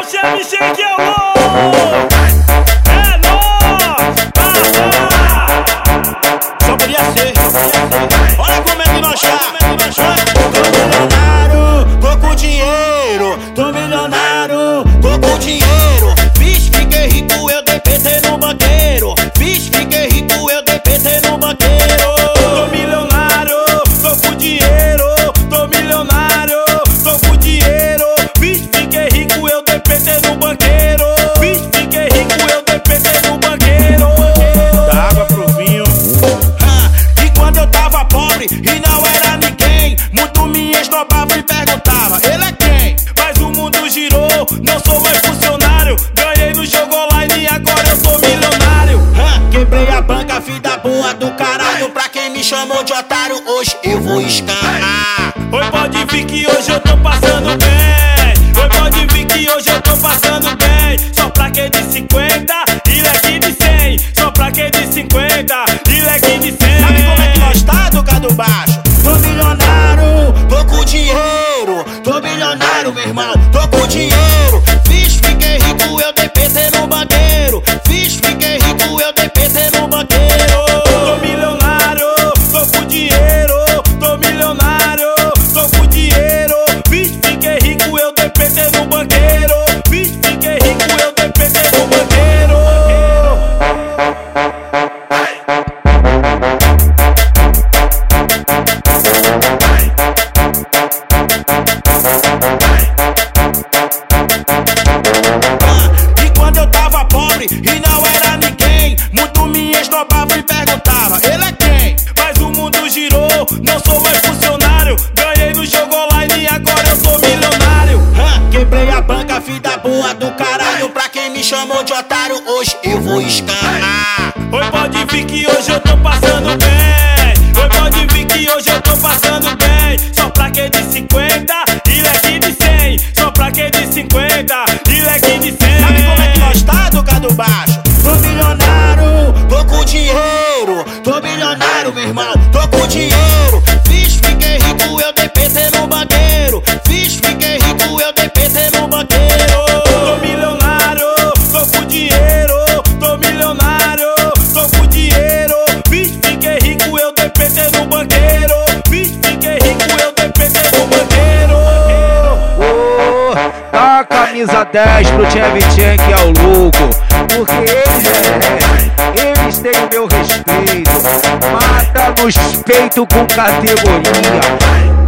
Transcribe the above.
o CMG que é louco. É nóis, só podia ser. Olha como é que nós tá. Tô milionário, tô com dinheiro. Tô milionário, tô com dinheiro. Vixe, fiquei rico, eu dei PT no banqueiro. Vixe, fiquei rico, eu dei PT no banqueiro. Tô milionário, tô com dinheiro. Tô milionário, tô com dinheiro. Vixe, fiquei rico, eu dei PT no banqueiro. Vixe, fiquei rico, eu dei PT no banqueiro. Dá água pro vinho. E quando eu tava pobre e não era ninguém, muito me esnobava e perguntava: ele é quem? Mas o mundo girou, não sou mais funcionário. Ganhei no jogo online e agora eu sou milionário. Quebrei a banca, vida boa do caralho. Pra quem me chamou de otário, hoje eu vou escanar. Oi, pode vir que hoje eu tô passando bem. Oi, pode vir que hoje eu tô passando bem. Só pra que de 50 e leque de 100. Só pra que de 50 e leque de 100. Sabe como é que nós tá, Duca do Baixo? Tô milionário, tô com dinheiro. Tô milionário, meu irmão, tô com dinheiro. Vixe, fiquei rico, eu dei PT no banqueiro. Vixe, fiquei rico, eu dei PT no banqueiro. Tô milionário, tô com dinheiro. Tô milionário, tô com dinheiro. Vixe, fiquei rico, eu dei PT no banqueiro. Vixe, fiquei rico, eu dei PT no banqueiro. E quando eu tava pobre e não era ninguém, muito me esnobava e perguntava: ele é quem? Mas o mundo girou, não sou mais funcionário. Ganhei no jogo online e agora eu sou milionário. Quebrei a banca, vida boa do caralho. Pra quem me chamou de otário, hoje eu vou escanar. Oi, pode vir que hoje eu tô passando bem. Oi, pode vir que hoje eu tô passando bem. Só pra que de 50 e leque de 100. Só pra que de 50 e leque de 100. Sabe como é que nós tá, Duca do Baixo? Tô milionário, tô com dinheiro. Tô milionário, meu irmão, tô com dinheiro. Vixe, fiquei rico, eu dei PT no banqueiro. Vixe, fiquei rico, eu dei PT no banqueiro. Tô milionário, tô com dinheiro. Tô milionário, tô com dinheiro. Vixe, fiquei rico, eu dei PT no banqueiro. Vixe, fiquei rico, eu dei PT no banqueiro. Dá a camisa 10 pro Tchevchan que é o louco. Porque eles têm o meu respeito. Mata nos peitos com categoria.